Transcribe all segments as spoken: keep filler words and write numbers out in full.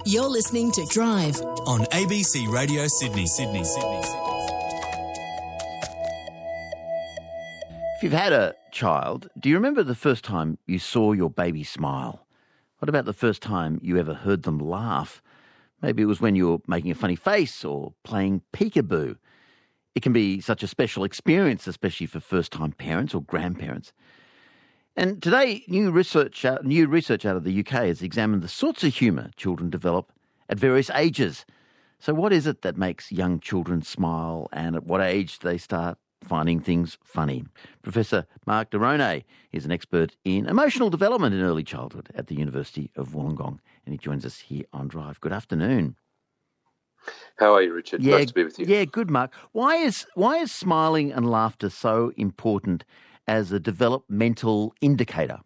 You're listening to Drive on A B C Radio Sydney, Sydney, Sydney, Sydney. If you've had a child, do you remember the first time you saw your baby smile? What about the first time you ever heard them laugh? Maybe it was when you were making a funny face or playing peekaboo. It can be such a special experience, especially for first-time parents or grandparents. And today, new research, uh, new research out of the U K has examined the sorts of humour children develop at various ages. So what is it that makes young children smile, and at what age they start finding things funny? Professor Mark de Rone is an expert in emotional development in early childhood at the University of Wollongong, and he joins us here on Drive. Good afternoon. How are you, Richard? Yeah, nice to be with you. Yeah, good, Mark. Why is why is smiling and laughter so important as a developmental indicator?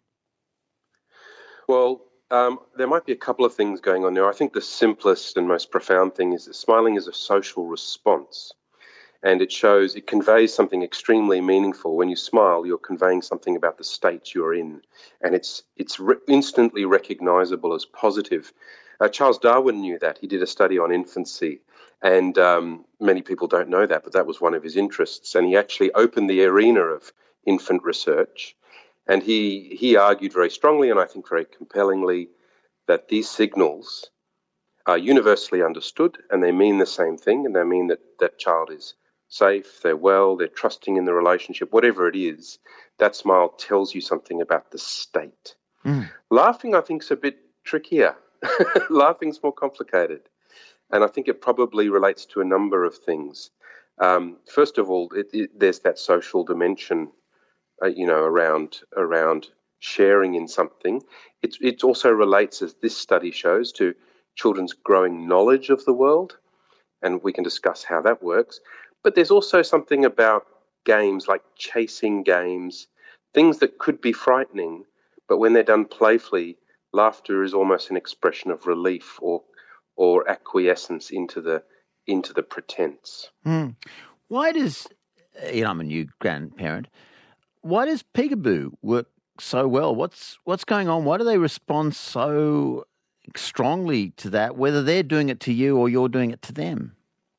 Well, um, there might be a couple of things going on there. I think the simplest and most profound thing is that smiling is a social response. And it shows, it conveys something extremely meaningful. When you smile, you're conveying something about the state you're in. And it's it's re- instantly recognizable as positive. Uh, Charles Darwin knew that. He did a study on infancy. And um, many people don't know that, but that was one of his interests. And he actually opened the arena of infant research. And he, he argued very strongly, and I think very compellingly, that these signals are universally understood, and they mean the same thing, and they mean that that child is safe, they're well, they're trusting in the relationship, whatever it is. That smile tells you something about the state. Mm. Laughing, I think, is a bit trickier. Laughing's more complicated. And I think it probably relates to a number of things. Um, first of all, it, it, there's that social dimension, uh, you know, around around sharing in something. It, it also relates, as this study shows, to children's growing knowledge of the world. And we can discuss how that works. But there's also something about games, like chasing games, things that could be frightening, but when they're done playfully, laughter is almost an expression of relief or or acquiescence into the into the pretense. Mm. Why does, you know, I'm a new grandparent, why does peekaboo work so well? What's what's going on? Why do they respond so strongly to that, whether they're doing it to you or you're doing it to them?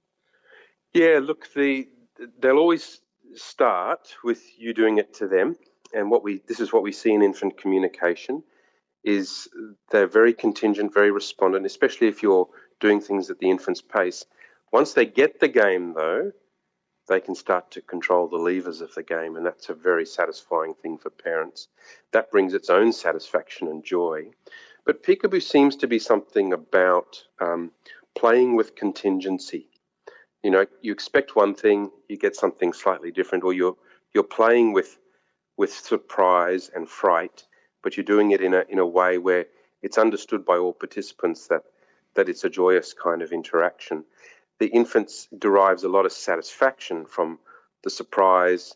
Yeah, look, the they'll always start with you doing it to them, and what we this is what we see in infant communication is they're very contingent, very respondent, especially if you're doing things at the infant's pace. Once they get the game, though, they can start to control the levers of the game, and that's a very satisfying thing for parents. That brings its own satisfaction and joy. But peekaboo seems to be something about um, playing with contingency. You know, you expect one thing, you get something slightly different, or you're you're playing with with surprise and fright, but you're doing it in a in a way where it's understood by all participants that that it's a joyous kind of interaction. The infant derives a lot of satisfaction from the surprise,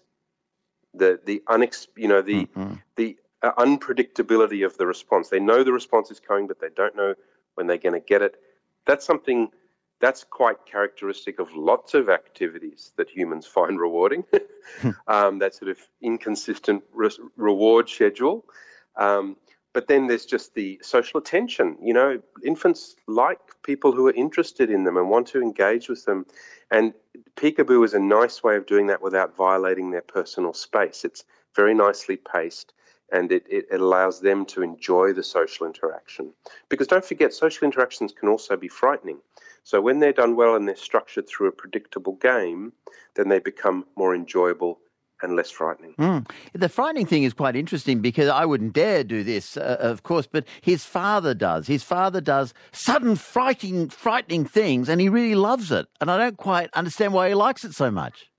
the the unex, you know the mm-hmm. the uh, unpredictability of the response. They know the response is coming, but they don't know when they're going to get it. That's something. That's quite characteristic of lots of activities that humans find rewarding, um, that sort of inconsistent re- reward schedule. Um, but then there's just the social attention. You know, infants like people who are interested in them and want to engage with them. And peekaboo is a nice way of doing that without violating their personal space. It's very nicely paced, and it, it, it allows them to enjoy the social interaction. Because don't forget, social interactions can also be frightening. So when they're done well and they're structured through a predictable game, then they become more enjoyable and less frightening. Mm. The frightening thing is quite interesting because I wouldn't dare do this, uh, of course, but his father does. His father does sudden frightening, frightening things, and he really loves it. And I don't quite understand why he likes it so much.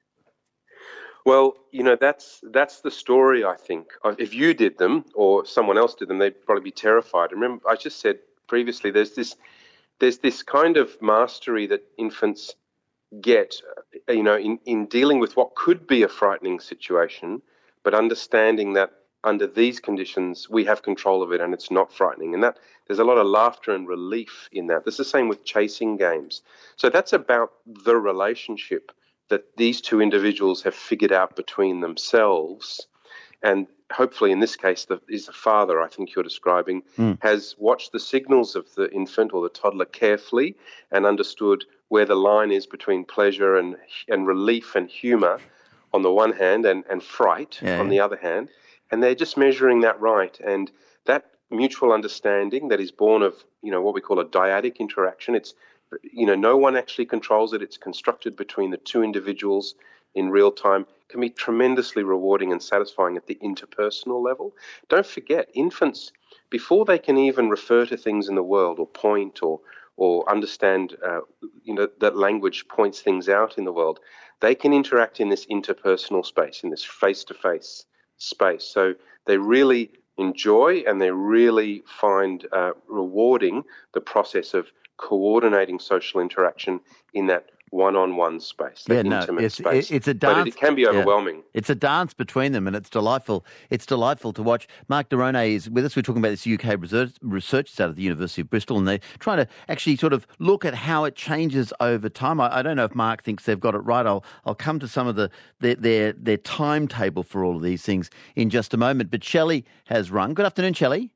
Well, you know, that's that's the story, I think. If you did them or someone else did them, they'd probably be terrified. Remember, I just said previously, there's this there's this kind of mastery that infants get, you know, in, in dealing with what could be a frightening situation, but understanding that under these conditions, we have control of it and it's not frightening. And that there's a lot of laughter and relief in that. It's the same with chasing games. So that's about the relationship that these two individuals have figured out between themselves. And hopefully in this case the, is the father, I think you're describing, mm. has watched the signals of the infant or the toddler carefully and understood where the line is between pleasure and and relief and humour on the one hand and, and fright yeah. on the other hand. And they're just measuring that right. And that mutual understanding that is born of, you know, what we call a dyadic interaction. It's, you know, no one actually controls it. It's constructed between the two individuals in real time. Can be tremendously rewarding and satisfying at the interpersonal level. Don't forget, infants, before they can even refer to things in the world or point or or understand, uh, you know, that language points things out in the world, they can interact in this interpersonal space, in this face-to-face space. So they really enjoy and they really find uh, rewarding the process of coordinating social interaction in that one-on-one space, that yeah, intimate no, it's, space. It's a dance. But it can be overwhelming. Yeah. It's a dance between them, and it's delightful. It's delightful to watch. Mark Derone is with us. We're talking about this U K research, research out of the University of Bristol, and they're trying to actually sort of look at how it changes over time. I, I don't know if Mark thinks they've got it right. I'll I'll come to some of the their, their their timetable for all of these things in just a moment. But Shelley has rung. Good afternoon, Shelley.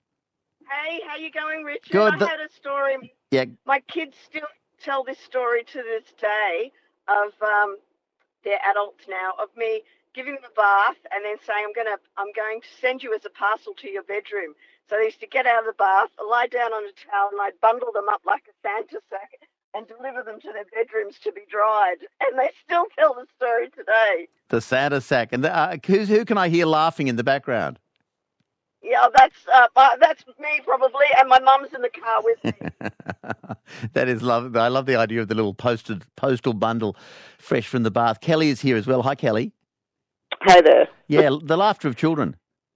Hey, how you going, Richard? Good. I had a story. Yeah. My kids still tell this story to this day of um, they're adults now, of me giving them a bath and then saying, I'm gonna I'm going to send you as a parcel to your bedroom. So they used to get out of the bath, lie down on a towel, and I'd bundle them up like a Santa sack and deliver them to their bedrooms to be dried. And they still tell the story today. The Santa sack. And the, uh, who's, who can I hear laughing in the background? Yeah, that's uh, that's me probably, and my mum's in the car with me. That is lovely. I love the idea of the little posted postal bundle fresh from the bath. Kelly is here as well. Hi, Kelly. Hi there. Yeah, the laughter of children.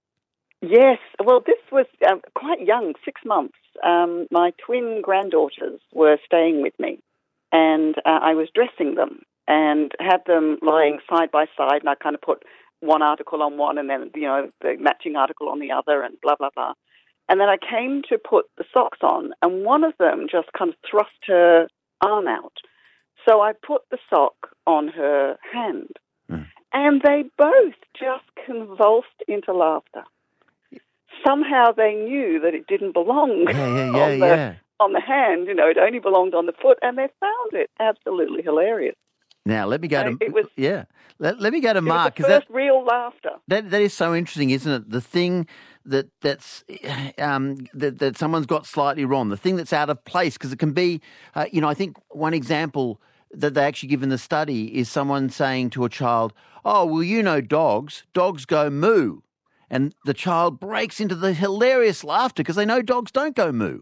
Yes. Well, this was um, quite young, six months. Um, my twin granddaughters were staying with me, and uh, I was dressing them and had them lying side by side, and I kind of put one article on one and then, you know, the matching article on the other and blah, blah, blah. And then I came to put the socks on and one of them just kind of thrust her arm out. So I put the sock on her hand mm. and they both just convulsed into laughter. Somehow they knew that it didn't belong yeah, yeah, yeah, on, the, yeah. on the hand, you know, it only belonged on the foot, and they found it absolutely hilarious. Now, let me go to... It was, yeah. Let, let me go to it Mark. Was the first that, real laughter. That, that is so interesting, isn't it? The thing that that's um, that, that someone's got slightly wrong, the thing that's out of place, because it can be... Uh, you know, I think one example that they actually give in the study is someone saying to a child, oh, well, you know dogs. Dogs go moo. And the child breaks into the hilarious laughter because they know dogs don't go moo.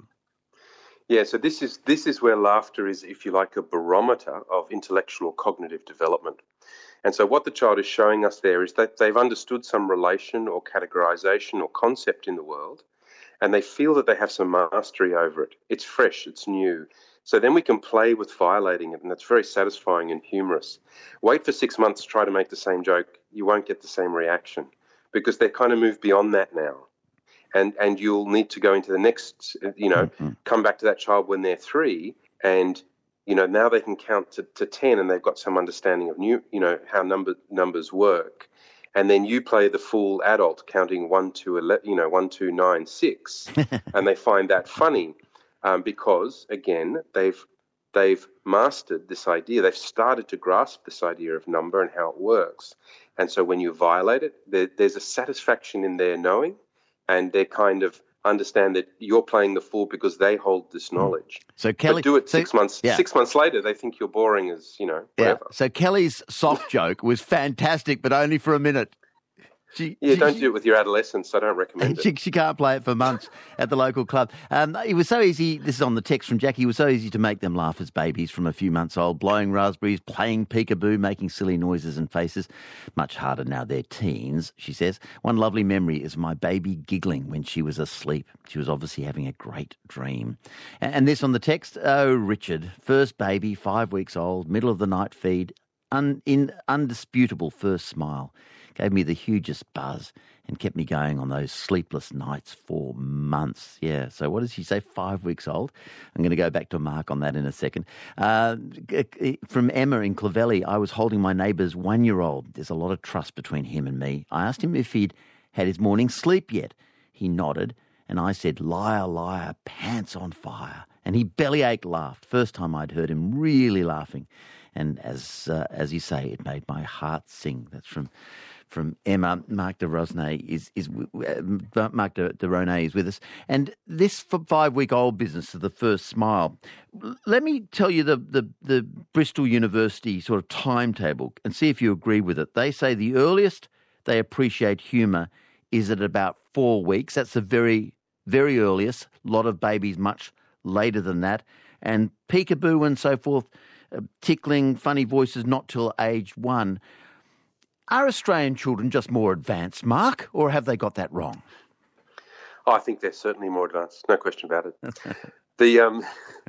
Yeah, so this is this is where laughter is, if you like, a barometer of intellectual or cognitive development. And so what the child is showing us there is that they've understood some relation or categorization or concept in the world, and they feel that they have some mastery over it. It's fresh, it's new. So then we can play with violating it, and that's very satisfying and humorous. Wait for six months to try to make the same joke. You won't get the same reaction because they've kind of moved beyond that now. And and you'll need to go into the next, you know, mm-hmm. come back to that child when they're three, and you know now they can count to, to ten, and they've got some understanding of new, you know, how number numbers work, and then you play the full adult counting one, two, eleven, you know, one, two, nine, six, and they find that funny um, because again they've they've mastered this idea, they've started to grasp this idea of number and how it works, and so when you violate it, there, there's a satisfaction in their knowing. And they kind of understand that you're playing the fool because they hold this knowledge. So Kelly, but do it so, six months. Yeah. Six months later, they think you're boring as you know. Whatever. Yeah. So Kelly's sock joke was fantastic, but only for a minute. She, yeah, she, don't she, do it with your adolescents. I don't recommend she, it. She can't play it for months at the local club. Um, it was so easy, this is on the text from Jackie, it was so easy to make them laugh as babies from a few months old, blowing raspberries, playing peekaboo, making silly noises and faces. Much harder now they're teens, she says. One lovely memory is my baby giggling when she was asleep. She was obviously having a great dream. And, and this on the text, oh, Richard, first baby, five weeks old, middle of the night feed, un, in undisputable first smile. Gave me the hugest buzz and kept me going on those sleepless nights for months. Yeah, so what does she say, five weeks old? I'm going to go back to Mark on that in a second. Uh, from Emma in Clovelly, I was holding my neighbour's one-year-old. There's a lot of trust between him and me. I asked him if he'd had his morning sleep yet. He nodded, and I said, liar, liar, pants on fire. And he bellyached laughed. First time I'd heard him really laughing. And as uh, as you say, it made my heart sing. That's from from Emma. Mark de Rosnay is is uh, Mark de, de Rosnay is with us. And this five-week-old business of the first smile. Let me tell you the, the the Bristol University sort of timetable and see if you agree with it. They say the earliest they appreciate humour is at about four weeks. That's the very very earliest. A lot of babies much later than that, and peekaboo and so forth. Uh, tickling, funny voices, not till age one. Are Australian children just more advanced, Mark, or have they got that wrong? Oh, I think they're certainly more advanced, no question about it. the um,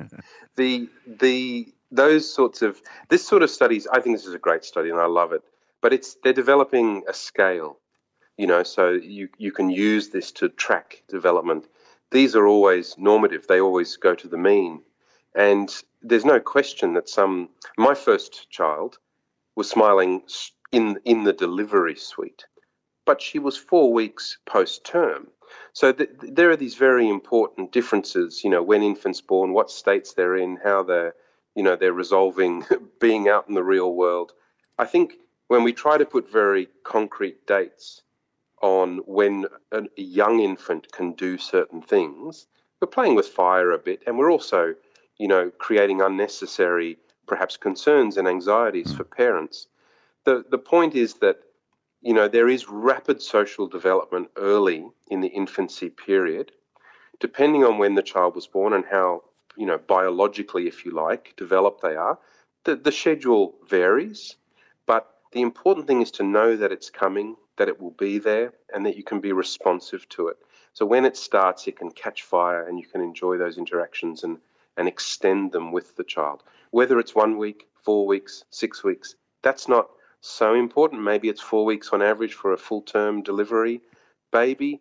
the the those sorts of this sort of studies, I think this is a great study and I love it. But it's they're developing a scale, you know, so you you can use this to track development. These are always normative; they always go to the mean. And there's no question that some, my first child was smiling in in the delivery suite, but she was four weeks post-term. So th- there are these very important differences, you know, when infants born, what states they're in, how they're, you know, they're resolving being out in the real world. I think when we try to put very concrete dates on when a young infant can do certain things, we're playing with fire a bit, and we're also you know, creating unnecessary, perhaps, concerns and anxieties for parents. The the point is that, you know, there is rapid social development early in the infancy period, depending on when the child was born and how, you know, biologically, if you like, developed they are. The, the schedule varies, but the important thing is to know that it's coming, that it will be there, and that you can be responsive to it. So when it starts, it can catch fire and you can enjoy those interactions and and extend them with the child. Whether it's one week, four weeks, six weeks, that's not so important. Maybe it's four weeks on average for a full-term delivery baby.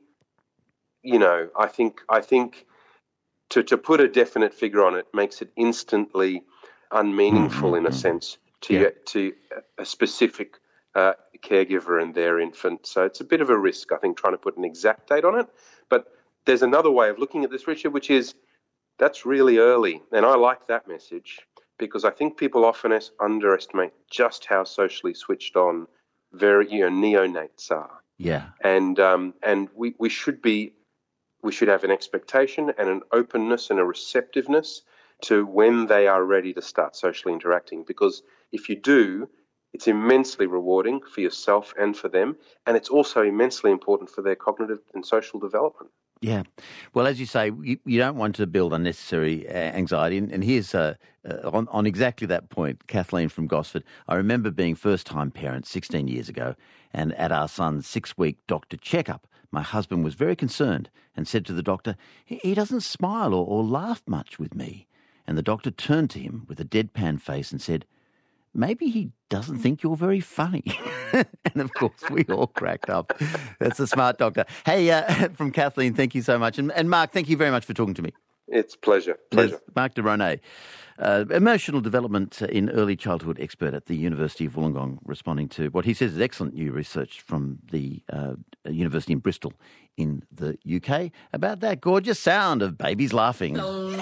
You know, I think I think to, to put a definite figure on it makes it instantly unmeaningful mm-hmm. in a sense to yeah. to a specific uh, caregiver and their infant. So it's a bit of a risk, I think, trying to put an exact date on it. But there's another way of looking at this, Richard, which is that's really early, and I like that message because I think people often underestimate just how socially switched on very you know neonates are. Yeah, and um, and we, we should be we should have an expectation and an openness and a receptiveness to when they are ready to start socially interacting. Because if you do, it's immensely rewarding for yourself and for them, and it's also immensely important for their cognitive and social development. Yeah. Well, as you say, you, you don't want to build unnecessary anxiety. And, and here's, uh, uh, on, on exactly that point, Kathleen from Gosford. I remember being first-time parent sixteen years ago, and at our son's six-week doctor checkup, my husband was very concerned and said to the doctor, he, he doesn't smile or, or laugh much with me. And the doctor turned to him with a deadpan face and said, maybe he doesn't think you're very funny. And, of course, we all cracked up. That's a smart doctor. Hey, uh, from Kathleen, thank you so much. And, and Mark, thank you very much for talking to me. It's pleasure. Pleasure. Yes, Mark de Rosnay, uh, emotional development in early childhood expert at the University of Wollongong, responding to what he says is excellent new research from the uh, University in Bristol in the U K about that gorgeous sound of babies laughing.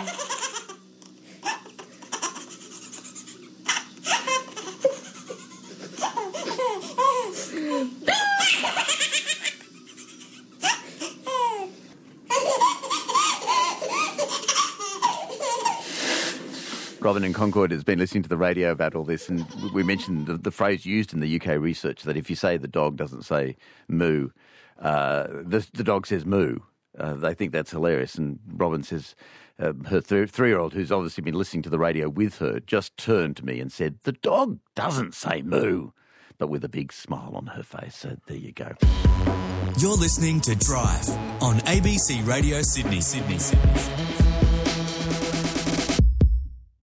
Robin in Concord has been listening to the radio about all this, and we mentioned the, the phrase used in the U K research that if you say the dog doesn't say moo, uh, the, the dog says moo. Uh, they think that's hilarious. And Robin says uh, her th- three-year-old, who's obviously been listening to the radio with her, just turned to me and said, the dog doesn't say moo, but with a big smile on her face. So there you go. You're listening to Drive on A B C Radio Sydney, Sydney, Sydney.